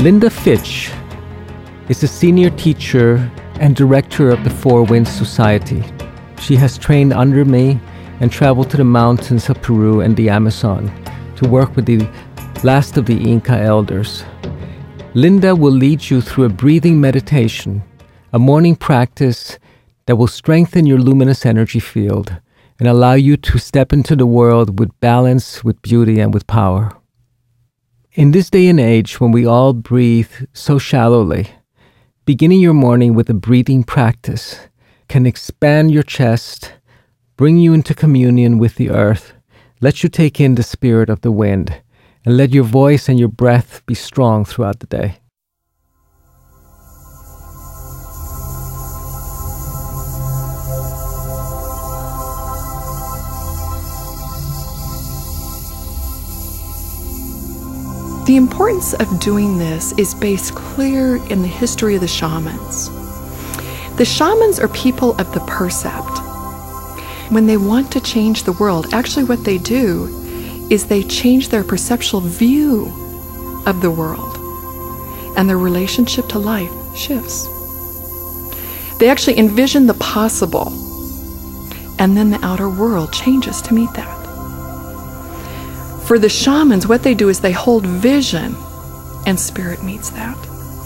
Linda Fitch is the senior teacher and director of the Four Winds Society. She has trained under me and traveled to the mountains of Peru and the Amazon to work with the last of the Inca elders. Linda will lead you through a breathing meditation, a morning practice that will strengthen your luminous energy field and allow you to step into the world with balance, with beauty, and with power. In this day and age when we all breathe so shallowly, beginning your morning with a breathing practice can expand your chest, bring you into communion with the earth, let you take in the spirit of the wind, and let your voice and your breath be strong throughout the day. The importance of doing this is based clear in the history of the shamans. The shamans are people of the percept. When they want to change the world, actually what they do is they change their perceptual view of the world, and their relationship to life shifts. They actually envision the possible, and then the outer world changes to meet that. For the shamans, what they do is they hold vision, and spirit meets that.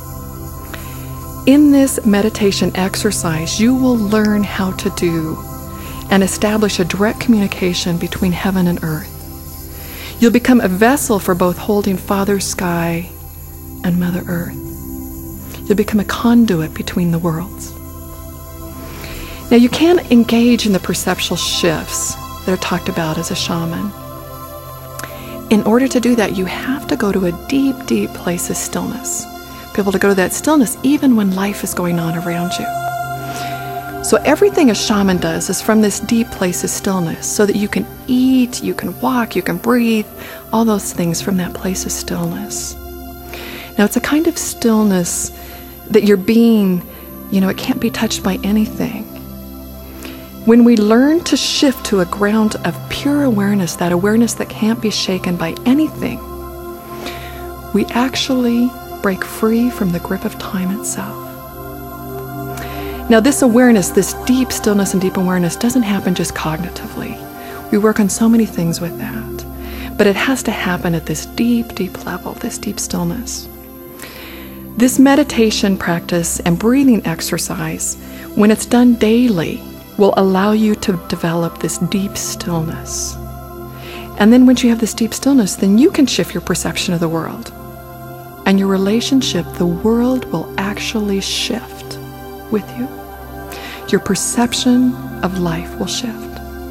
In this meditation exercise, you will learn how to do and establish a direct communication between heaven and earth. You'll become a vessel for both holding Father Sky and Mother Earth. You'll become a conduit between the worlds. Now, you can engage in the perceptual shifts that are talked about as a shaman. In order to do that, you have to go to a deep, deep place of stillness. Be able to go to that stillness even when life is going on around you. So everything a shaman does is from this deep place of stillness, so that you can eat, you can walk, you can breathe, all those things from that place of stillness. Now, it's a kind of stillness that your being, it can't be touched by anything. When we learn to shift to a ground of pure awareness, that awareness that can't be shaken by anything, we actually break free from the grip of time itself. Now, this awareness, this deep stillness and deep awareness doesn't happen just cognitively. We work on so many things with that. But it has to happen at this deep, deep level, this deep stillness. This meditation practice and breathing exercise, when it's done daily, will allow you to develop this deep stillness. And then once you have this deep stillness, then you can shift your perception of the world. And your relationship, the world will actually shift with you. Your perception of life will shift.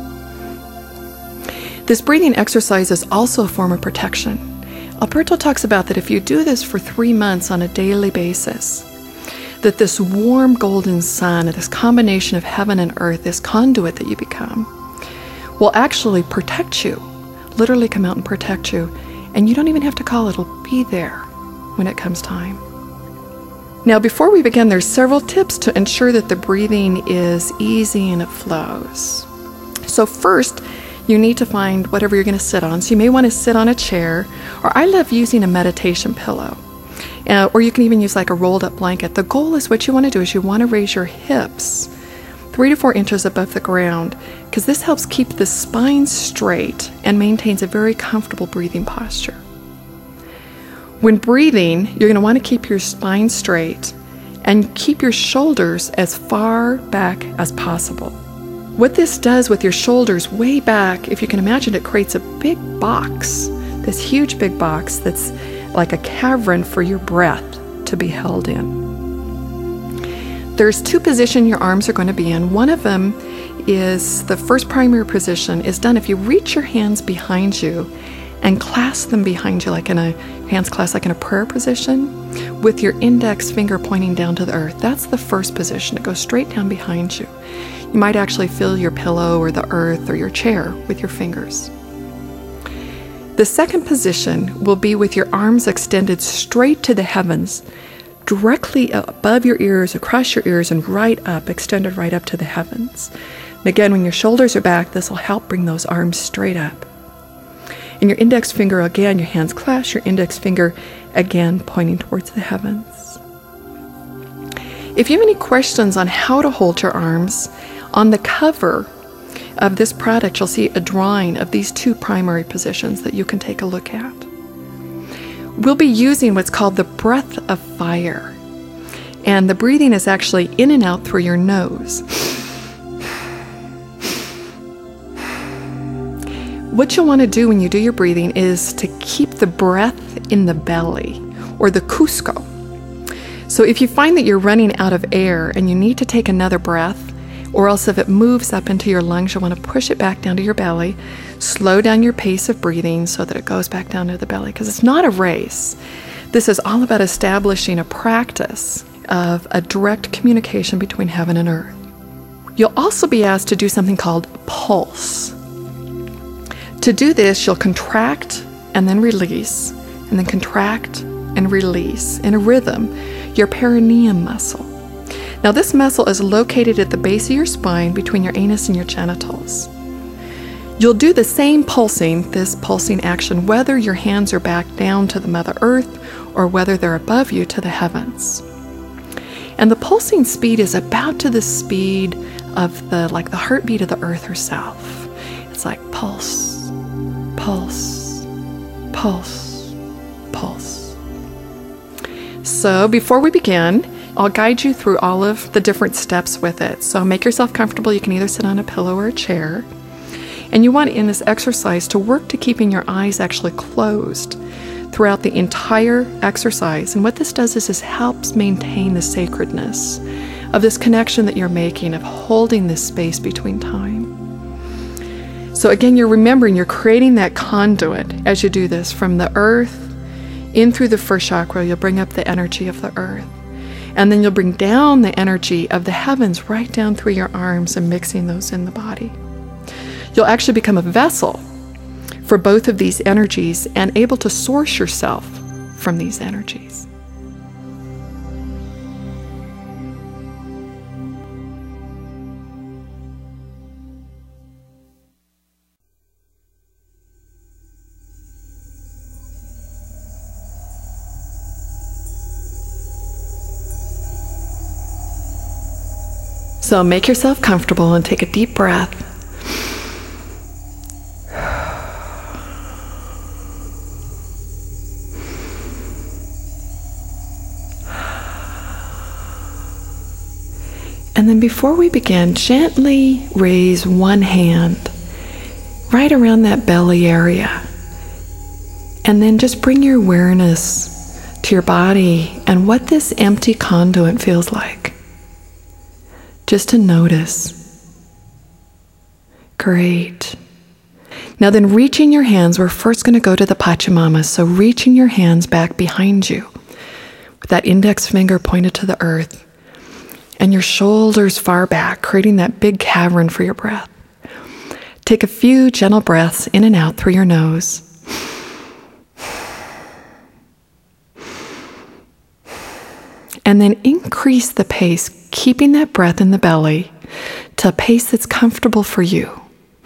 This breathing exercise is also a form of protection. Alberto talks about that if you do this for 3 months on a daily basis, that this warm golden sun, this combination of heaven and earth, this conduit that you become, will actually protect you, literally come out and protect you, and you don't even have to call it, it'll be there when it comes time. Now, before we begin, there's several tips to ensure that the breathing is easy and it flows. So first, you need to find whatever you're going to sit on. So you may want to sit on a chair, or I love using a meditation pillow. Or you can even use like a rolled up blanket. The goal is what you want to do is you want to raise your hips 3 to 4 inches above the ground, because this helps keep the spine straight and maintains a very comfortable breathing posture. When breathing, you're going to want to keep your spine straight and keep your shoulders as far back as possible. What this does with your shoulders way back, if you can imagine, it creates a big box, this huge big box that's like a cavern for your breath to be held in. There's 2 positions your arms are going to be in. One of them is the first primary position is done if you reach your hands behind you and clasp them behind you like in a hands clasped like in a prayer position with your index finger pointing down to the earth. That's the first position. It goes straight down behind you. You might actually feel your pillow or the earth or your chair with your fingers. The second position will be with your arms extended straight to the heavens, directly above your ears, across your ears, and right up, extended right up to the heavens. And again, when your shoulders are back, this will help bring those arms straight up. And your index finger, again, your hands clasped, your index finger again pointing towards the heavens. If you have any questions on how to hold your arms, on the cover of this product, you'll see a drawing of these two primary positions that you can take a look at. We'll be using what's called the breath of fire. And the breathing is actually in and out through your nose. What you'll want to do when you do your breathing is to keep the breath in the belly, or the Cusco. So if you find that you're running out of air and you need to take another breath, or else if it moves up into your lungs, you'll want to push it back down to your belly, slow down your pace of breathing so that it goes back down to the belly, because it's not a race. This is all about establishing a practice of a direct communication between heaven and earth. You'll also be asked to do something called pulse. To do this, you'll contract and then release, and then contract and release in a rhythm, your perineum muscle. Now, this muscle is located at the base of your spine between your anus and your genitals. You'll do the same pulsing, this pulsing action, whether your hands are back down to the Mother Earth or whether they're above you to the heavens. And the pulsing speed is about to the speed of the heartbeat of the earth herself. It's like pulse, pulse, pulse, pulse. So before we begin, I'll guide you through all of the different steps with it. So make yourself comfortable. You can either sit on a pillow or a chair. And you want in this exercise to work to keeping your eyes actually closed throughout the entire exercise. And what this does is this helps maintain the sacredness of this connection that you're making, of holding this space between time. So again, you're remembering, you're creating that conduit as you do this from the earth in through the first chakra. You'll bring up the energy of the earth. And then you'll bring down the energy of the heavens right down through your arms and mixing those in the body. You'll actually become a vessel for both of these energies and able to source yourself from these energies. So make yourself comfortable and take a deep breath. And then before we begin, gently raise one hand right around that belly area. And then just bring your awareness to your body and what this empty conduit feels like. Just to notice. Great. Now then, reaching your hands, we're first going to go to the Pachamama. So reaching your hands back behind you with that index finger pointed to the earth and your shoulders far back, creating that big cavern for your breath. Take a few gentle breaths in and out through your nose. And then increase the pace, keeping that breath in the belly to a pace that's comfortable for you.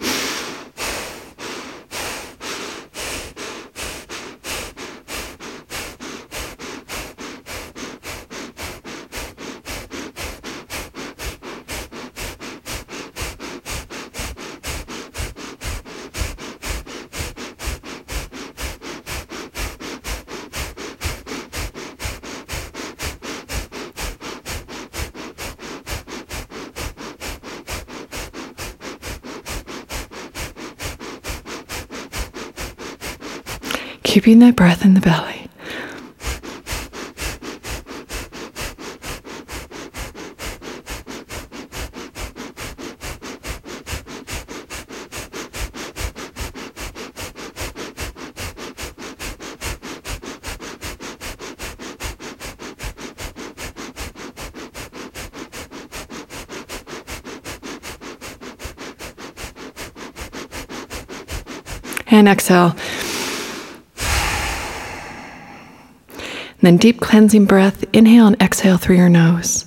Keeping that breath in the belly. And exhale. And then deep cleansing breath, inhale and exhale through your nose.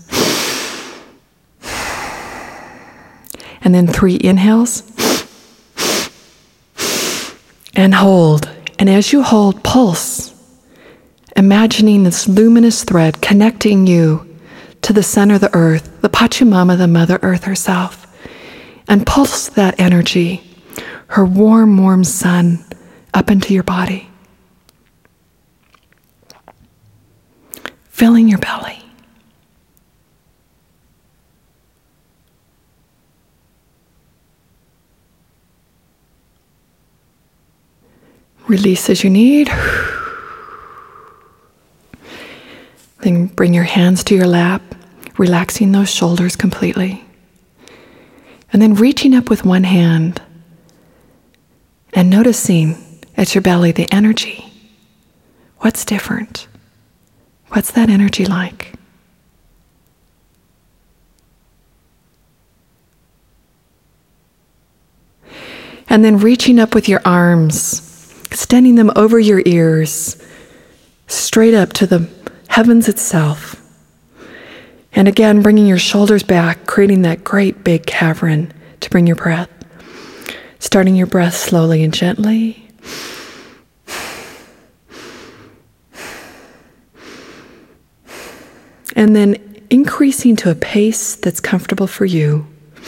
And then 3 inhales. And hold. And as you hold, pulse. imagining this luminous thread connecting you to the center of the earth, the Pachamama, the Mother Earth herself, and pulse that energy, her warm, warm sun, up into your body, filling your belly. Release as you need. Then bring your hands to your lap, relaxing those shoulders completely. And then reaching up with one hand and noticing at your belly the energy. What's different? What's that energy like? And then reaching up with your arms, extending them over your ears, straight up to the heavens itself. And again, bringing your shoulders back, creating that great big cavern to bring your breath. Starting your breath slowly and gently. And then increasing to a pace that's comfortable for you.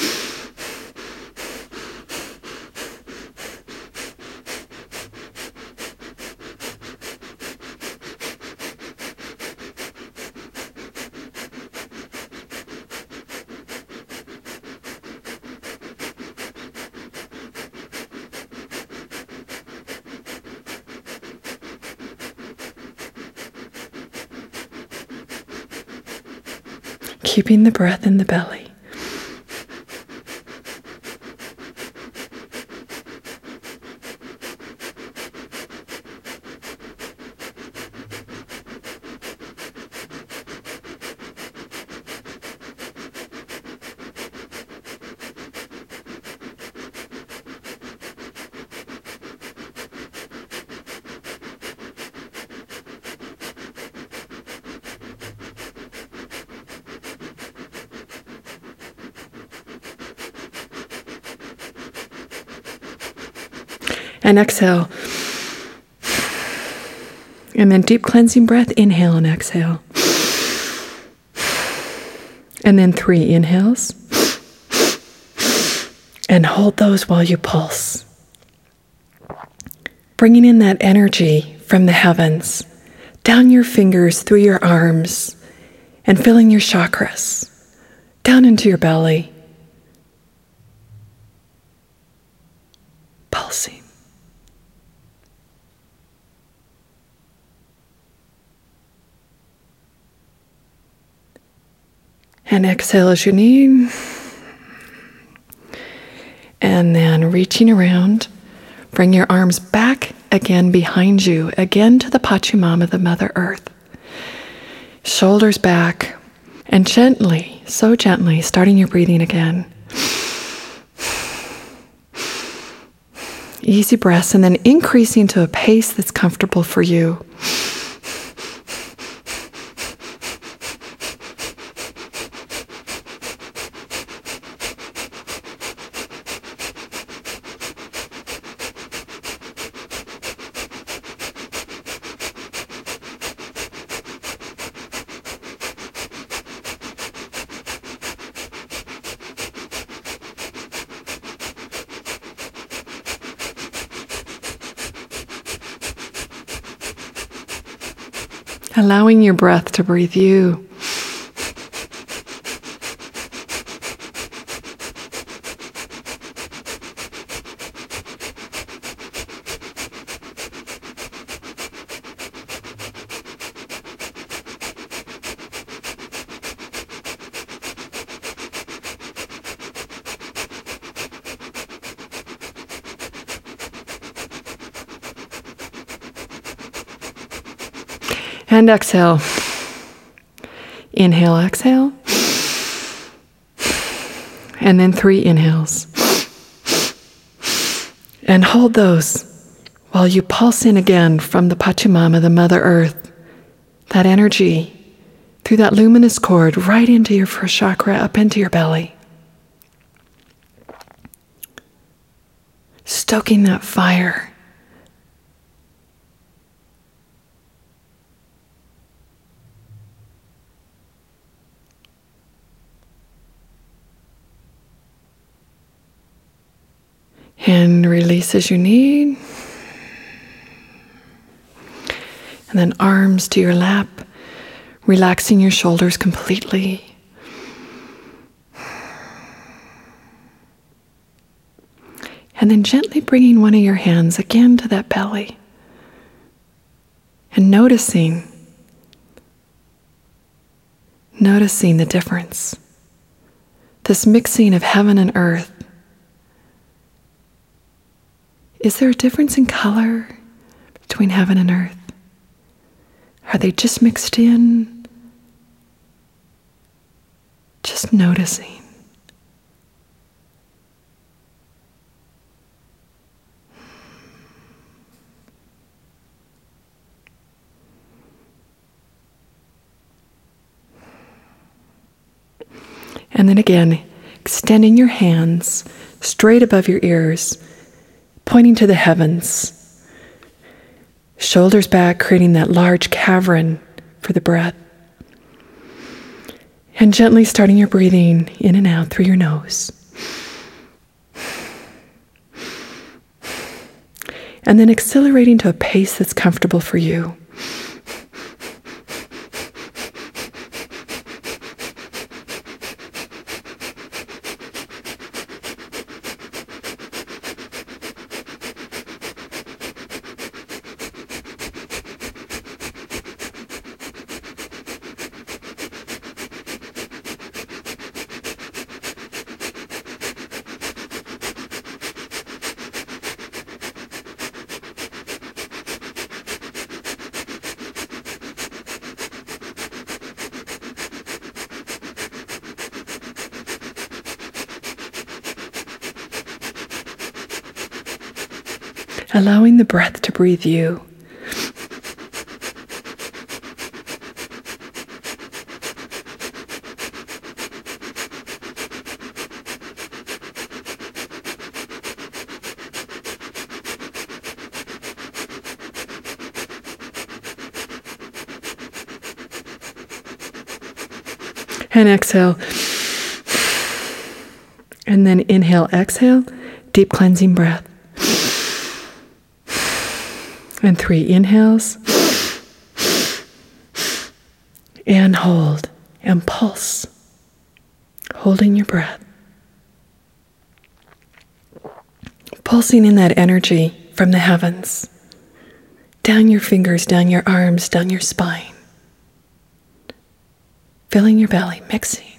Keeping the breath in the belly. And exhale. And then deep cleansing breath, inhale and exhale. And then 3 inhales. And hold those while you pulse. Bringing in that energy from the heavens, down your fingers, through your arms, and filling your chakras, down into your belly. Pulsing. And exhale as you need. And then reaching around, bring your arms back again behind you, again to the Pachamama, the Mother Earth. Shoulders back, and gently, so gently, starting your breathing again. Easy breaths, and then increasing to a pace that's comfortable for you. Allowing your breath to breathe you. And exhale. Inhale, exhale. And then 3 inhales. And hold those while you pulse in again from the Pachamama, the Mother Earth, that energy through that luminous cord right into your first chakra, up into your belly. Stoking that fire. And release as you need. And then arms to your lap, relaxing your shoulders completely. And then gently bringing one of your hands again to that belly. And noticing the difference. This mixing of heaven and earth. Is there a difference in color between heaven and earth? Are they just mixed in? Just noticing. And then again, extending your hands straight above your ears, pointing to the heavens. Shoulders back, creating that large cavern for the breath. And gently starting your breathing in and out through your nose. And then accelerating to a pace that's comfortable for you. Allowing the breath to breathe you. And exhale. And then inhale, exhale, deep cleansing breath. And 3 inhales. And hold. And pulse. Holding your breath. Pulsing in that energy from the heavens. Down your fingers, down your arms, down your spine. Filling your belly, mixing.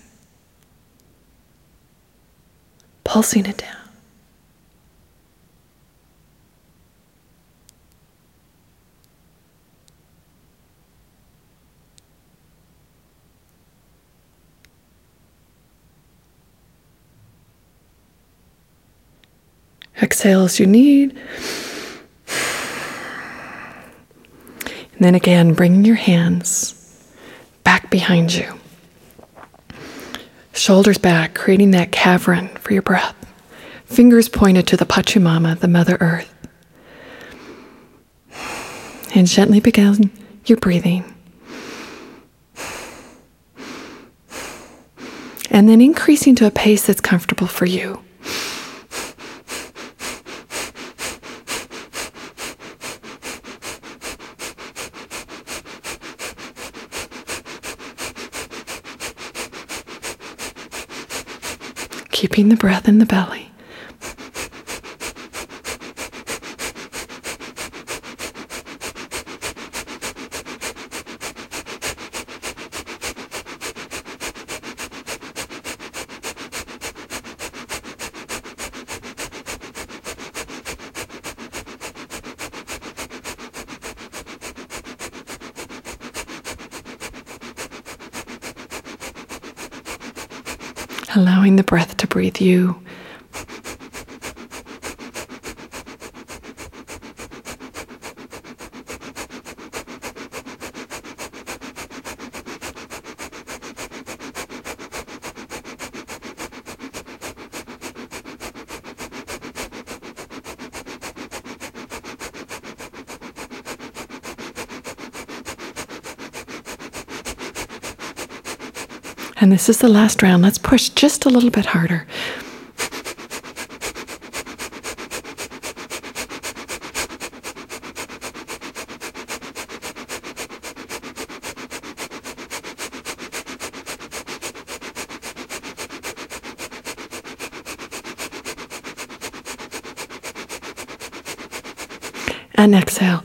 Pulsing it down. Exhale as you need. And then again, bringing your hands back behind you. Shoulders back, creating that cavern for your breath. Fingers pointed to the Pachamama, the Mother Earth. And gently begin your breathing. And then increasing to a pace that's comfortable for you. Keeping the breath in the belly. Allowing the breath to breathe you. And this is the last round. Let's push just a little bit harder. And exhale.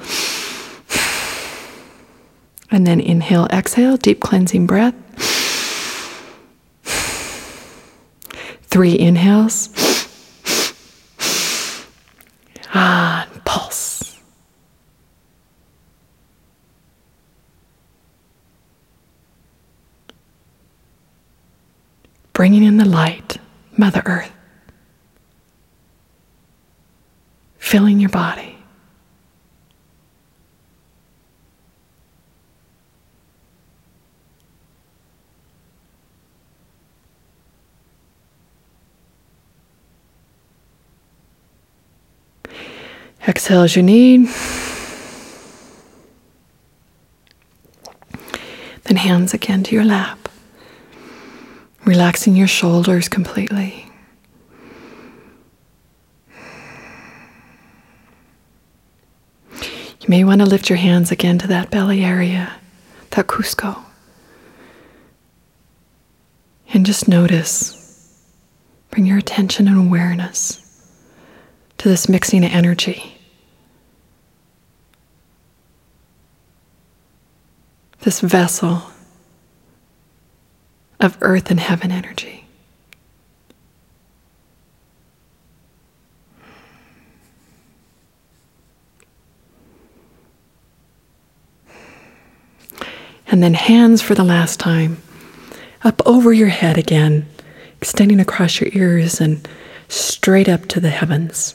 And then inhale, exhale, deep cleansing breath. 3 inhales. And pulse. Bringing in the light, Mother Earth. Filling your body. Exhale as you need. Then hands again to your lap. Relaxing your shoulders completely. You may want to lift your hands again to that belly area, that Cusco. And just notice, bring your attention and awareness to this mixing energy. This vessel of earth and heaven energy. And then hands for the last time, up over your head again, extending across your ears and straight up to the heavens.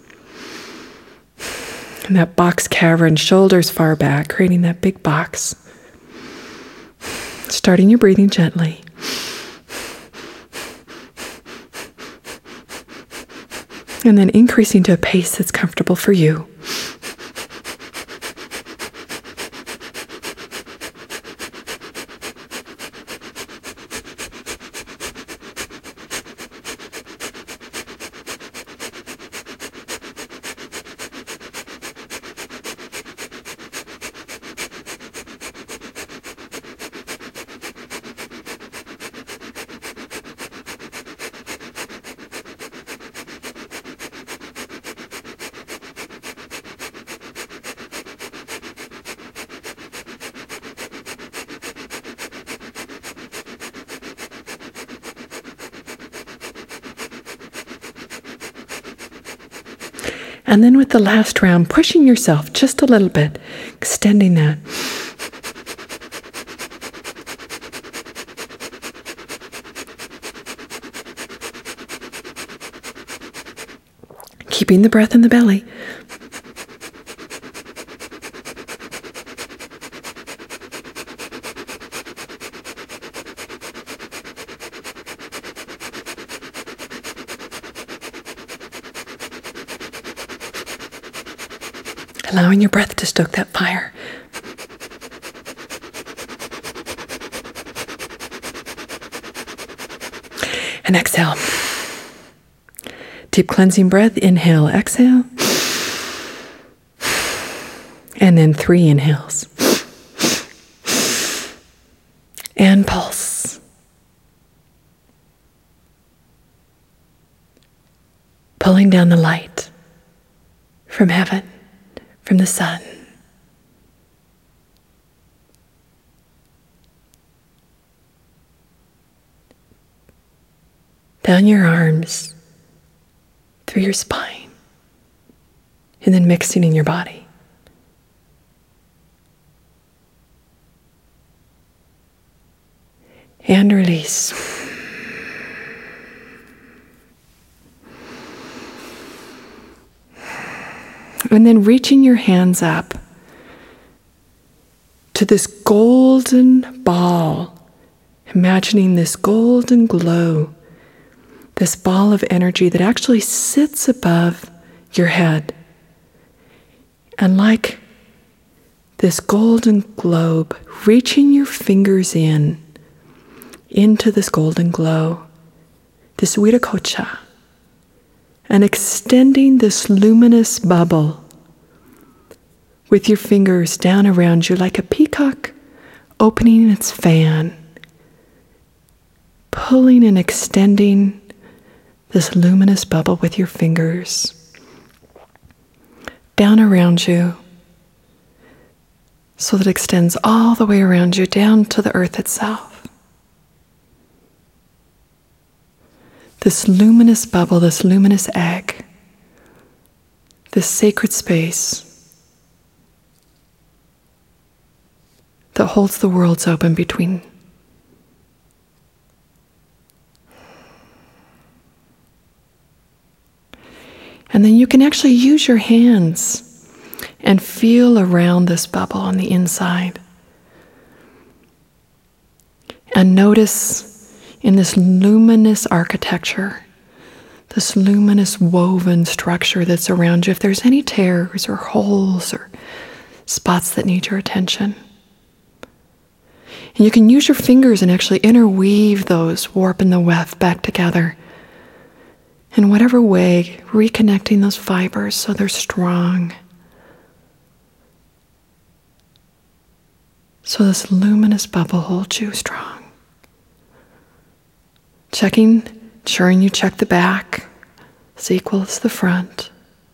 And that box cavern, shoulders far back, creating that big box. Starting your breathing gently. And then increasing to a pace that's comfortable for you. And then with the last round, pushing yourself just a little bit, extending that. Keeping the breath in the belly. Allowing your breath to stoke that fire. And exhale. Deep cleansing breath. Inhale, exhale. And then 3 inhales. And pulse. Pulling down the light from heaven. From the sun. Down your arms, through your spine, and then mixing in your body. And release. And then reaching your hands up to this golden ball, imagining this golden glow, this ball of energy that actually sits above your head. And like this golden globe, reaching your fingers into this golden glow, this Viracocha, and extending this luminous bubble with your fingers down around you like a peacock opening its fan, pulling and extending this luminous bubble with your fingers down around you, so that it extends all the way around you down to the earth itself. This luminous bubble, this luminous egg, this sacred space that holds the worlds open between. And then you can actually use your hands and feel around this bubble on the inside. And notice in this luminous architecture, this luminous woven structure that's around you, if there's any tears or holes or spots that need your attention. And you can use your fingers and actually interweave those, warp and the weft back together. In whatever way, reconnecting those fibers so they're strong. So this luminous bubble holds you strong. Ensuring you check the back is equal as the front.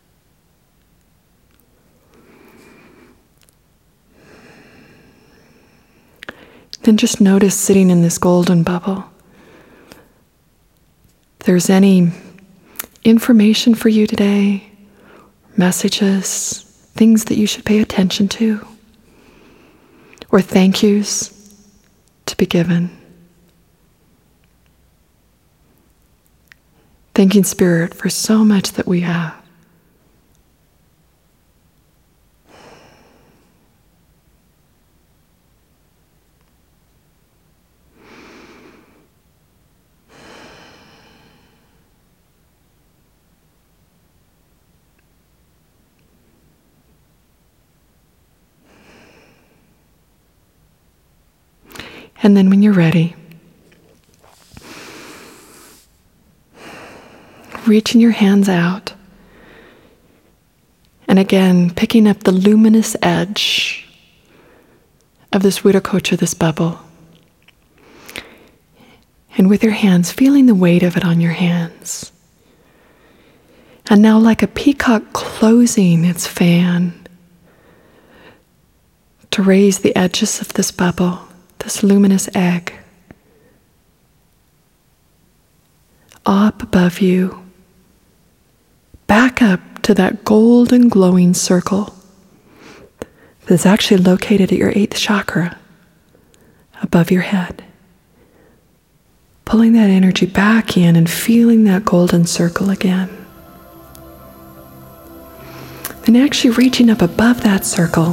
Then just notice sitting in this golden bubble. If there's any information for you today, messages, things that you should pay attention to, or thank yous to be given. Thanking Spirit for so much that we have. And then when you're ready, reaching your hands out, and again, picking up the luminous edge of this Viracocha, this bubble. And with your hands, feeling the weight of it on your hands. And now like a peacock closing its fan to raise the edges of this bubble, this luminous egg, up above you, back up to that golden glowing circle that's actually located at your 8th chakra, above your head. Pulling that energy back in and feeling that golden circle again. Then actually reaching up above that circle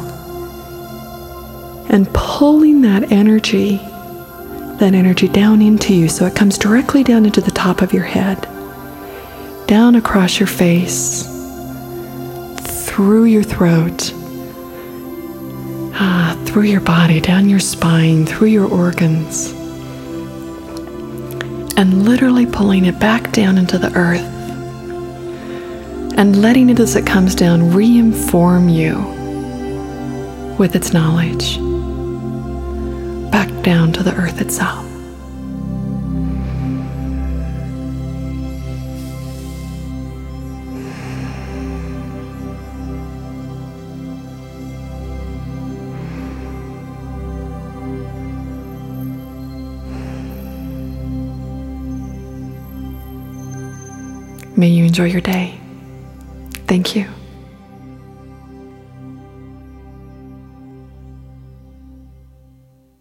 and pulling that energy down into you so it comes directly down into the top of your head, down across your face, through your throat, through your body, down your spine, through your organs, and literally pulling it back down into the earth and letting it, as it comes down, re-inform you with its knowledge back down to the earth itself. May you enjoy your day. Thank you.